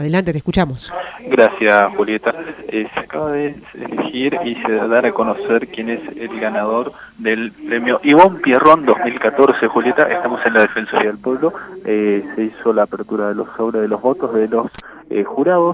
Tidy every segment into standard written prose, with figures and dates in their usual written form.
Adelante, te escuchamos. Gracias, Julieta. Se acaba de elegir y se dará a conocer quién es el ganador del premio Ivonne Pierrón 2014, Julieta. Estamos en la Defensoría del Pueblo. Se hizo la apertura de los sobres de los votos de los jurados.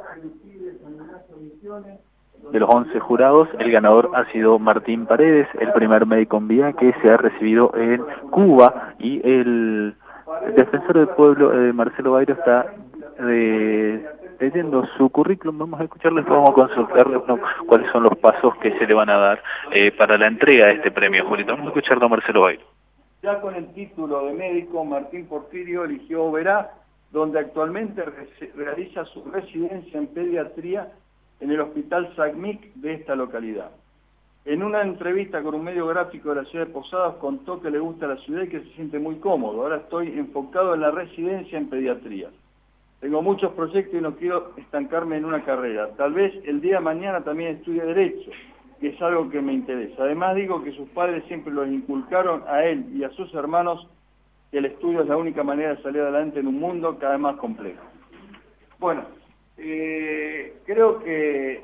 De los 11 jurados, el ganador ha sido Martín Paredes, el primer médico en vía que se ha recibido en Cuba, y el defensor del pueblo, Marcelo Bairo, está leyendo su currículum. Vamos a escucharles, vamos a consultarles cuáles son los pasos que se le van a dar para la entrega de este premio, Julieta. Vamos a escucharlo a Marcelo Bairo. Ya con el título de médico, Martín Porfirio eligió Oberá, donde actualmente realiza su residencia en pediatría en el Hospital SACMIC de esta localidad. En una entrevista con un medio gráfico de la ciudad de Posadas contó que le gusta la ciudad y que se siente muy cómodo. Ahora estoy enfocado en la residencia en pediatría. Tengo muchos proyectos y no quiero estancarme en una carrera. Tal vez el día de mañana también estudie Derecho, que es algo que me interesa. Además digo que sus padres siempre los inculcaron a él y a sus hermanos que el estudio es la única manera de salir adelante en un mundo cada vez más complejo. Bueno, creo que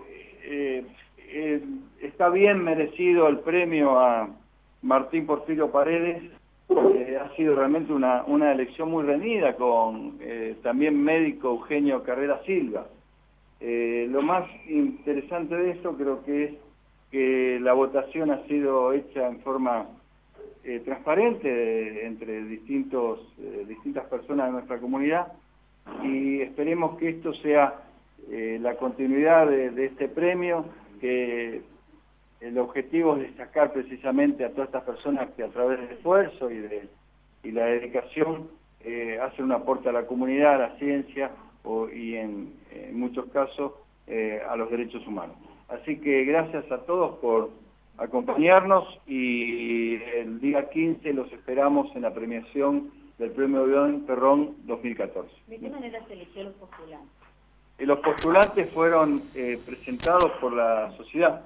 está bien merecido el premio a Martín Porfirio Paredes. Ha sido realmente una elección muy reñida con también médico Eugenio Carrera Silva. Lo más interesante de esto creo que es que la votación ha sido hecha en forma transparente entre distintas personas de nuestra comunidad, y esperemos que esto sea la continuidad de este premio, que el objetivo es destacar precisamente a todas estas personas que a través del esfuerzo y la dedicación hacen un aporte a la comunidad, a la ciencia y en muchos casos a los derechos humanos. Así que gracias a todos por acompañarnos, y el día 15 los esperamos en la premiación del premio Ivonne Pierrón 2014. ¿De qué manera se eligió los postulantes? Los postulantes fueron presentados por la sociedad,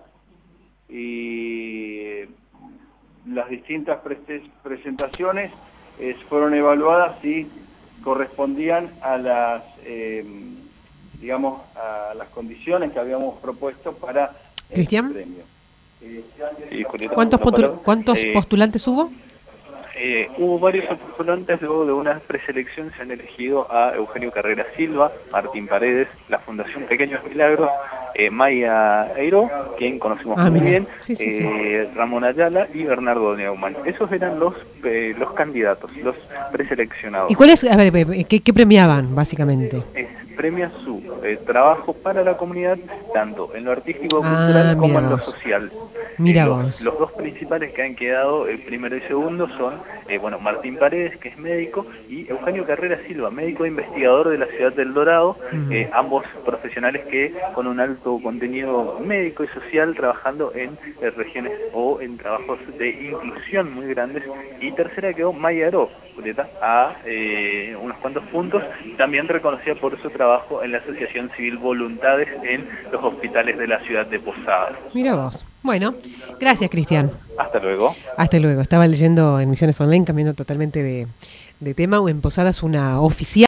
y las distintas presentaciones fueron evaluadas si correspondían a las a las condiciones que habíamos propuesto para el premio. ¿Cuántos postulantes hubo? Hubo varios postulantes. Luego de una preselección se han elegido a Eugenio Carrera Silva, Martín Paredes, la Fundación Pequeños Milagros, Maya Eiro, quien conocimos muy bien, Ramón Ayala y Bernardo Neumann. Esos eran los candidatos, los preseleccionados. ¿Y cuáles, a ver, qué premiaban, básicamente? Premia su trabajo para la comunidad, tanto en lo artístico, cultural, como en lo social. Mira vos. Los dos principales que han quedado, el primero y segundo, son Martín Paredes, que es médico, y Eugenio Carrera Silva, médico e investigador de la ciudad del Dorado, ambos profesionales que con un alto contenido médico y social, trabajando en regiones o en trabajos de inclusión muy grandes. Y tercera quedó Maya Eiro, Julieta, a unos cuantos puntos, también reconocida por su trabajo en la Asociación Civil Voluntades en los hospitales de la ciudad de Posadas. Mira vos. Bueno, gracias, Cristian. Hasta luego. Hasta luego. Estaba leyendo en Misiones Online, cambiando totalmente de tema, en Posadas una oficial